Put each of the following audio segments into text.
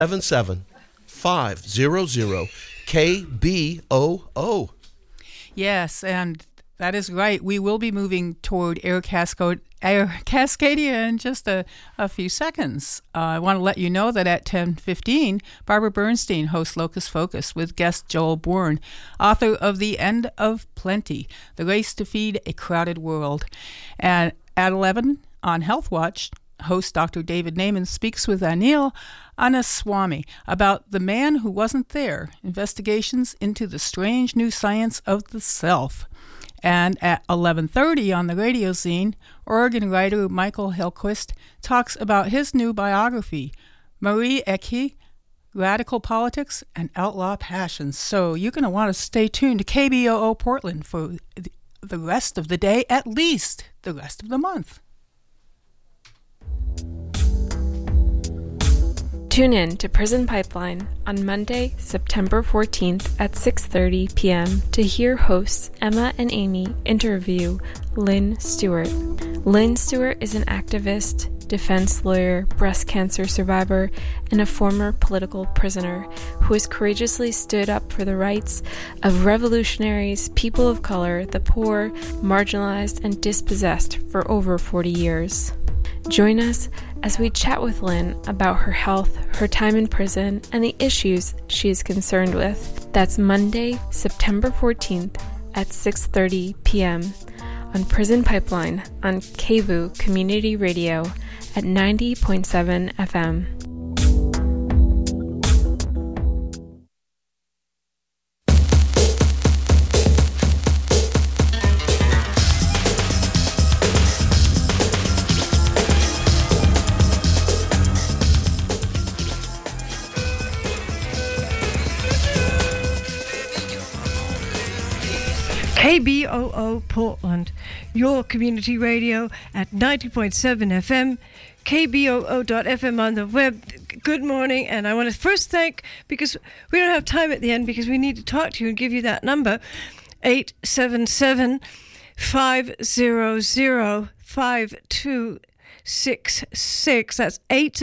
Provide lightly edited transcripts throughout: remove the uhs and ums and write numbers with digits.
877-500 KBOO. Yes, and that is right. We will be moving toward Air Cascadia in just a few seconds. I want to let you know that at 10:15, Barbara Bernstein hosts Locus Focus with guest Joel Bourne, author of The End of Plenty, The Race to Feed a Crowded World. And at 11 on Health Watch, host Dr. David Naiman speaks with Anil Anaswamy about The Man Who Wasn't There, investigations into the strange new science of the self. And at 11:30 on the Radio Zine, Oregon writer Michael Hillquist talks about his new biography, Marie Ecke, Radical Politics and Outlaw Passions. So you're going to want to stay tuned to KBOO Portland for the rest of the day, at least the rest of the month. Tune in to Prison Pipeline on Monday, September 14th at 6:30 p.m. to hear hosts Emma and Amy interview Lynn Stewart. Lynn Stewart is an activist, defense lawyer, breast cancer survivor, and a former political prisoner who has courageously stood up for the rights of revolutionaries, people of color, the poor, marginalized, and dispossessed for over 40 years. Join us as we chat with Lynn about her health, her time in prison, and the issues she is concerned with. That's Monday, September 14th at 6:30 p.m. on Prison Pipeline on KVU Community Radio at 90.7 FM. KBOO Portland, your community radio at 90.7 FM, KBOO.FM on the web. Good morning, and I want to first thank, because we don't have time at the end, because we need to talk to you and give you that number, 877-500-5266. That's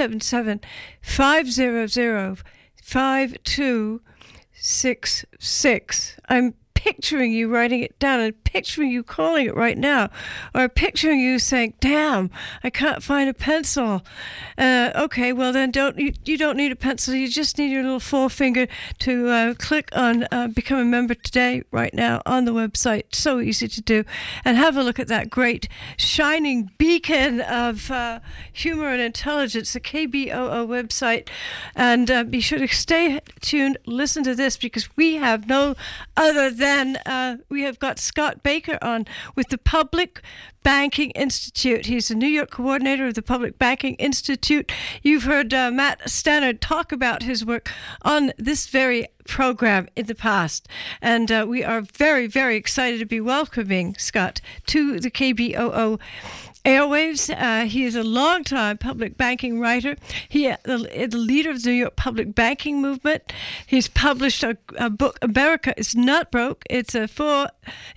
877-500-5266. I'm picturing you writing it down and picturing you calling it right now, or picturing you saying, damn, I can't find a pencil. Okay, well then you don't need a pencil, you just need your little forefinger to click on Become a Member Today right now on the website. So easy to do. And have a look at that great shining beacon of humor and intelligence, the KBOO website. And be sure to stay tuned, listen to this, because we have no other than we have got Scott Baker on with the Public Banking Institute. He's the New York coordinator of the Public Banking Institute. You've heard Matt Stannard talk about his work on this very program in the past. And we are very, very excited to be welcoming Scott to the KBOO airwaves. He is a long-time public banking writer. He is the leader of the New York public banking movement. He's published a book, America is Not Broke. It's four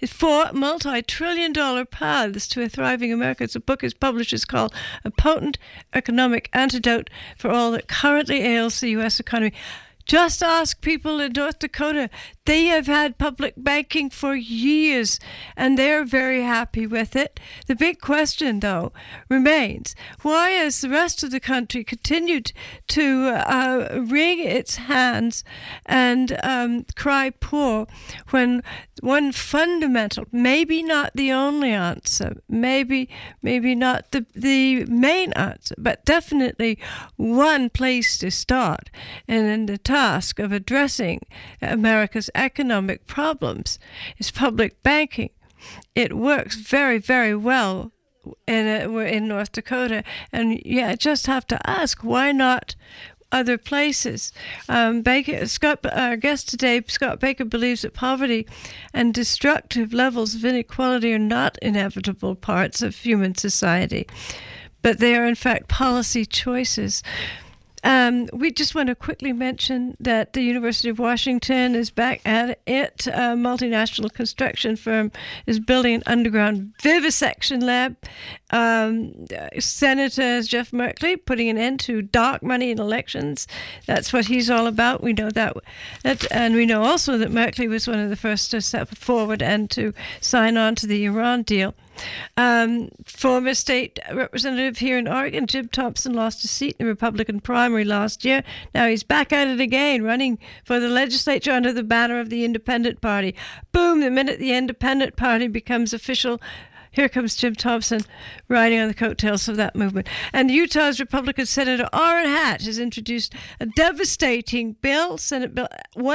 multi-trillion-dollar paths to a thriving America. It's a book his published is called A Potent Economic Antidote for All That Currently Ails the U.S. Economy. Just ask people in North Dakota. They have had public banking for years, and they're very happy with it. The big question, though, remains, why has the rest of the country continued to wring its hands and cry poor when one fundamental, maybe not the only answer, maybe not the main answer, but definitely one place to start, and in the task of addressing America's economic problems is public banking. It works very, very well in North Dakota, and I just have to ask, why not other places? Our guest today, Scott Baker, believes that poverty and destructive levels of inequality are not inevitable parts of human society, but they are in fact policy choices. We just want to quickly mention that the University of Washington is back at it. A multinational construction firm is building an underground vivisection lab. Senator Jeff Merkley putting an end to dark money in elections. That's what he's all about. We know that. And we know also that Merkley was one of the first to step forward and to sign on to the Iran deal. Former state representative here in Oregon, Jim Thompson, lost a seat in the Republican primary last year. Now he's back at it again, running for the legislature under the banner of the Independent Party. Boom, the minute the Independent Party becomes official, here comes Jim Thompson riding on the coattails of that movement. And Utah's Republican Senator Orrin Hatch has introduced a devastating bill, Senate Bill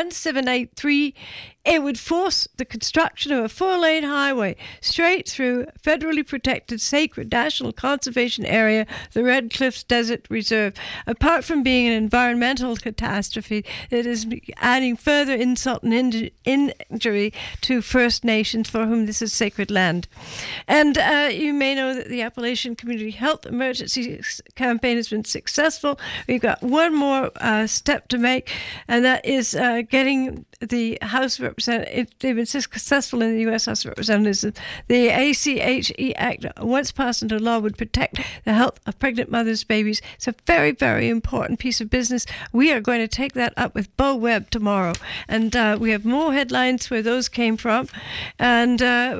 1783. It would force the construction of a 4-lane highway straight through federally protected sacred national conservation area, the Red Cliffs Desert Reserve. Apart from being an environmental catastrophe, it is adding further insult and injury to First Nations for whom this is sacred land. And you may know that the Appalachian Community Health Emergency Campaign has been successful. We've got one more step to make, and that is getting the House of Representatives. They've been successful in the U.S. House of Representatives. The ACHE Act, once passed into law, would protect the health of pregnant mothers' babies. It's a very, very important piece of business. We are going to take that up with Bo Webb tomorrow. And we have more headlines where those came from. And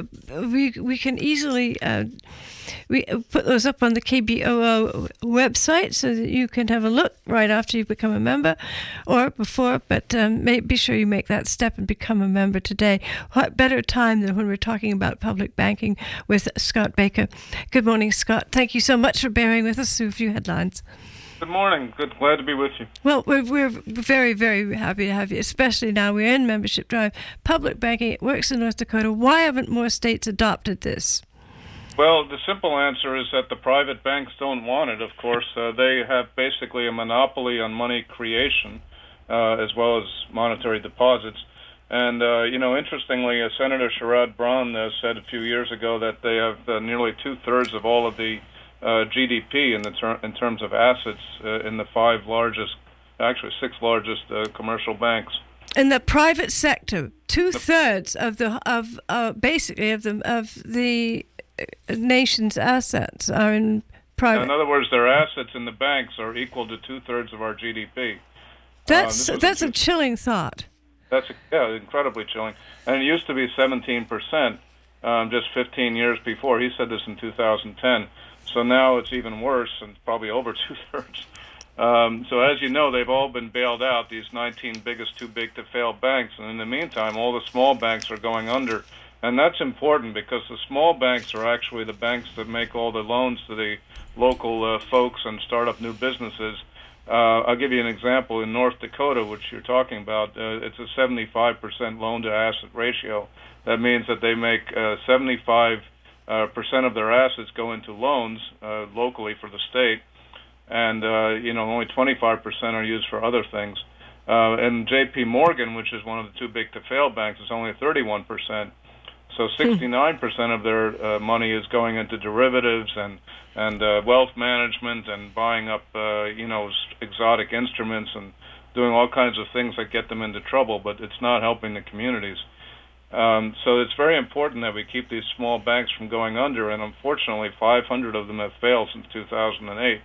we can easily... we put those up on the KBOO website so that you can have a look right after you become a member or before, but be sure you make that step and become a member today. What better time than when we're talking about public banking with Scott Baker. Good morning, Scott. Thank you so much for bearing with us through a few headlines. Good morning. Glad to be with you. Well, we're very, very happy to have you, especially now we're in membership drive. Public banking, it works in North Dakota. Why haven't more states adopted this? Well, the simple answer is that the private banks don't want it, of course. They have basically a monopoly on money creation as well as monetary deposits. And, interestingly, Senator Sherrod Brown said a few years ago that they have nearly two-thirds of all of the GDP in terms of assets in the six largest commercial banks. In the private sector, two-thirds of the nation's assets are in private. In other words, their assets in the banks are equal to two-thirds of our GDP. That's a chilling thought. That's incredibly chilling. And it used to be 17% just 15 years before. He said this in 2010. So now it's even worse, and probably over two-thirds. So as you know, they've all been bailed out, these 19 biggest too-big-to-fail banks. And in the meantime, all the small banks are going under. And that's important because the small banks are actually the banks that make all the loans to the local folks and start up new businesses. I'll give you an example. In North Dakota, which you're talking about, it's a 75% loan-to-asset ratio. That means that they make 75% of their assets go into loans locally for the state, and only 25% are used for other things. And J.P. Morgan, which is one of the too-big-to-fail banks, is only 31%. So 69% of their money is going into derivatives and wealth management and buying up exotic instruments and doing all kinds of things that get them into trouble, but it's not helping the communities. So it's very important that we keep these small banks from going under, and unfortunately 500 of them have failed since 2008.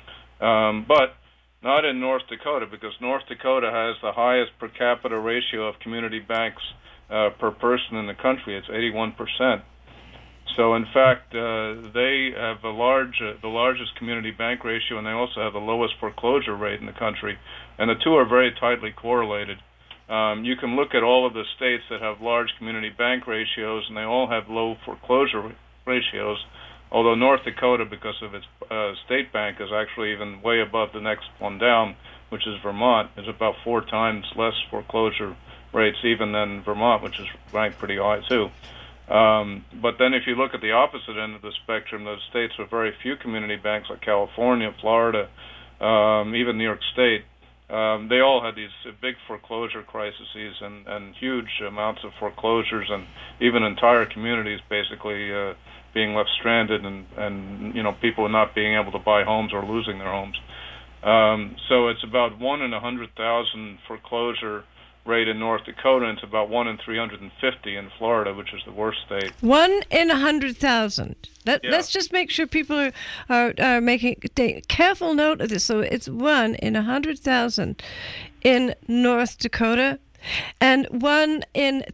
But not in North Dakota, because North Dakota has the highest per capita ratio of community banks per person in the country. It's 81%. So in fact, they have the largest community bank ratio, and they also have the lowest foreclosure rate in the country. And the two are very tightly correlated. You can look at all of the states that have large community bank ratios, and they all have low foreclosure ratios, although North Dakota, because of its state bank, is actually even way above the next one down, which is Vermont, is about 4 times less foreclosure rates even than Vermont, which is ranked pretty high too. But then if you look at the opposite end of the spectrum, those states with very few community banks like California, Florida, even New York State, they all had these big foreclosure crises and huge amounts of foreclosures, and even entire communities basically being left stranded, and people not being able to buy homes or losing their homes. So it's about 1 in 100,000 foreclosure rate in North Dakota, and it's about 1 in 350 in Florida, which is the worst state. 1 in 100,000. Let's just make sure people are making careful note of this. So it's 1 in 100,000 in North Dakota, and 1 in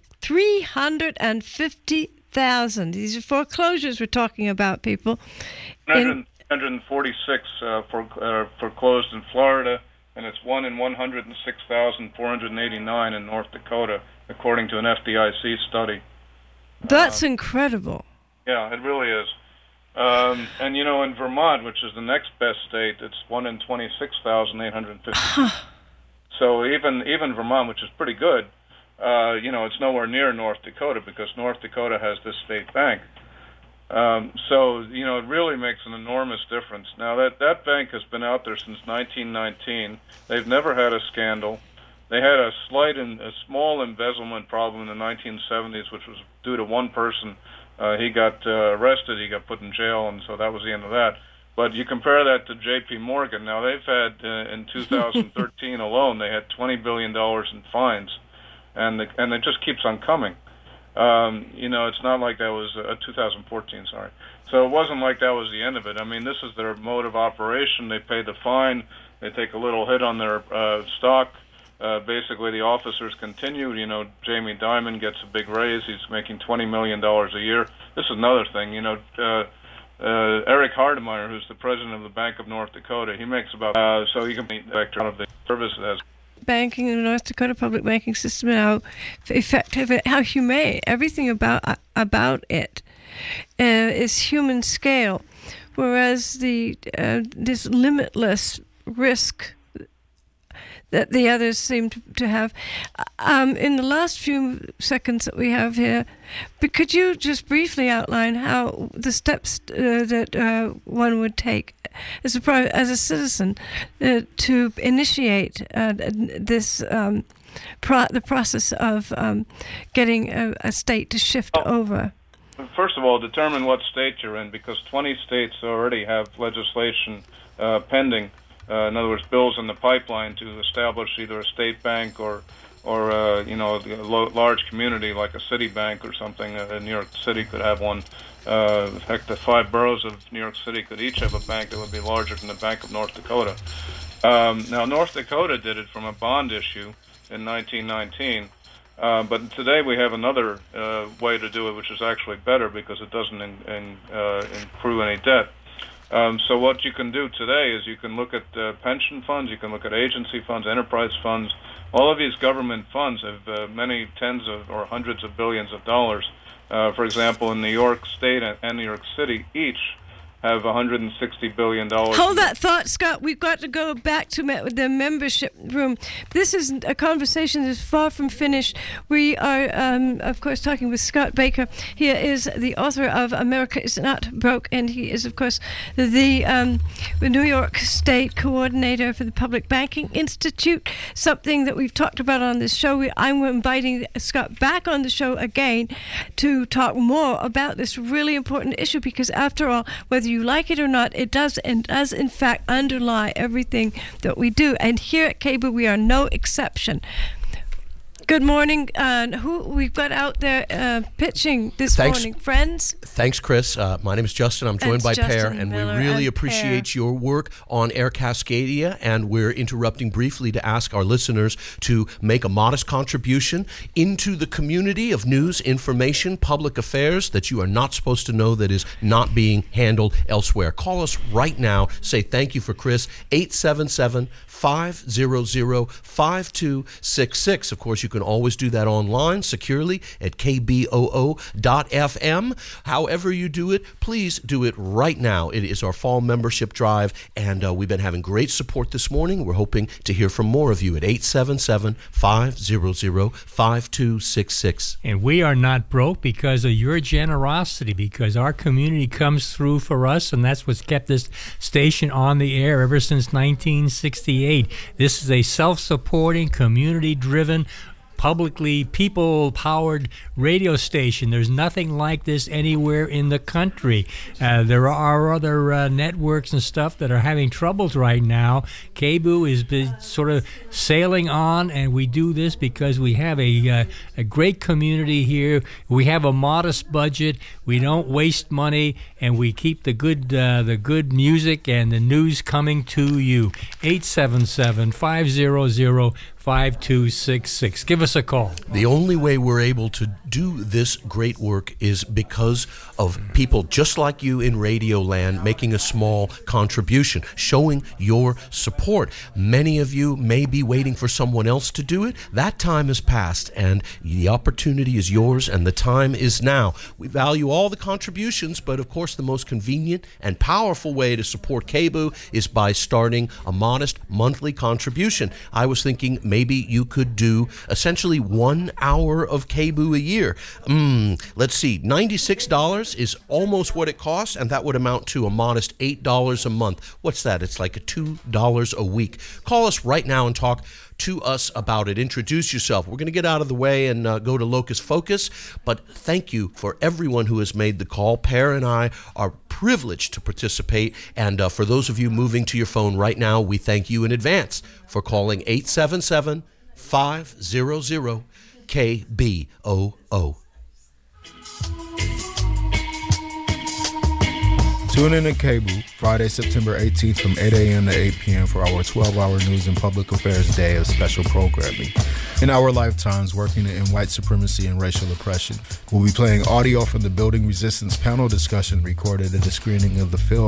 350,000. These are foreclosures we're talking about, people. 146 foreclosed in Florida, and it's 1 in 106,489 in North Dakota, according to an FDIC study. That's incredible. Yeah, it really is. And in Vermont, which is the next best state, it's 1 in 26,850. So even Vermont, which is pretty good, it's nowhere near North Dakota, because North Dakota has this state bank. So it really makes an enormous difference. Now, that bank has been out there since 1919. They've never had a scandal. They had a small embezzlement problem in the 1970s, which was due to one person. He got arrested, he got put in jail, and so that was the end of that. But you compare that to J.P. Morgan. Now, they've had, in 2013 alone, they had $20 billion in fines, and it just keeps on coming. It's not like that was 2014, sorry. So it wasn't like that was the end of it. I mean, this is their mode of operation. They pay the fine. They take a little hit on their stock. Basically, the officers continue. Jamie Dimon gets a big raise. He's making $20 million a year. This is another thing. Eric Hardemeyer, who's the president of the Bank of North Dakota, he makes about so he can be the director of the service as banking in the North Dakota public banking system, and how effective, how humane, everything about it is human scale, whereas this limitless risk that the others seem to have. In the last few seconds that we have here, but could you just briefly outline how the steps that one would take as a citizen to initiate the process of getting a state to shift over? First of all, determine what state you're in, because 20 states already have legislation pending. In other words, bills in the pipeline to establish either a state bank or a large community like a city bank or something. New York City could have one. In fact, the 5 boroughs of New York City could each have a bank that would be larger than the Bank of North Dakota. Now, North Dakota did it from a bond issue in 1919, but today we have another way to do it, which is actually better because it doesn't accrue any debt. So what you can do today is you can look at pension funds, you can look at agency funds, enterprise funds. All of these government funds have many tens of or hundreds of billions of dollars. For example, in New York State and New York City, each have $160 billion. Hold that thought, Scott. We've got to go back to the membership room. This is a conversation that is far from finished. We are, of course, talking with Scott Baker. He is the author of America is Not Broke, and he is, of course, the New York State coordinator for the Public Banking Institute, something that we've talked about on this show. I'm inviting Scott back on the show again to talk more about this really important issue, because after all, whether you like it or not, it does in fact underlie everything that we do. And here at KBOO, we are no exception. Good morning. Who we've got out there pitching this morning? Friends? Thanks, Chris. My name is Justin. I'm joined by Per, and we really appreciate your work on Air Cascadia, and we're interrupting briefly to ask our listeners to make a modest contribution into the community of news, information, public affairs that you are not supposed to know that is not being handled elsewhere. Call us right now. Say thank you for Chris. 877-500-5266. Of course, you can always do that online securely at kboo.fm. However you do it, please do it right now. It is our fall membership drive, and we've been having great support this morning. We're hoping to hear from more of you at 877-500-5266. And we are not broke because of your generosity, because our community comes through for us, and that's what's kept this station on the air ever since 1968. This is a self-supporting, community-driven publicly people-powered radio station. There's nothing like this anywhere in the country. There are other networks and stuff that are having troubles right now. KBOO is sort of sailing on, and we do this because we have a great community here. We have a modest budget. We don't waste money, and we keep the good music and the news coming to you. 877-500-5266. Give us a call. The only way we're able to do this great work is because of people just like you in Radio Land making a small contribution, showing your support. Many of you may be waiting for someone else to do it. That time has passed, and the opportunity is yours, and the time is now. We value all the contributions, but of course the most convenient and powerful way to support KBOO is by starting a modest monthly contribution. I was thinking maybe you could do essentially 1 hour of KBOO a year. Let's see, $96 is almost what it costs, and that would amount to a modest $8 a month. What's that? It's like $2 a week. Call us right now and talk to us about it. Introduce yourself. We're going to get out of the way and go to Locus Focus, but thank you for everyone who has made the call. Per and I are privileged to participate, and for those of you moving to your phone right now, we thank you in advance for calling 877-500-KBOO. Tune in to KBOO Friday, September 18th from 8 a.m. to 8 p.m. for our 12-hour news and public affairs day of special programming. In our lifetimes working to end white supremacy and racial oppression, we'll be playing audio from the Building Resistance panel discussion recorded at the screening of the film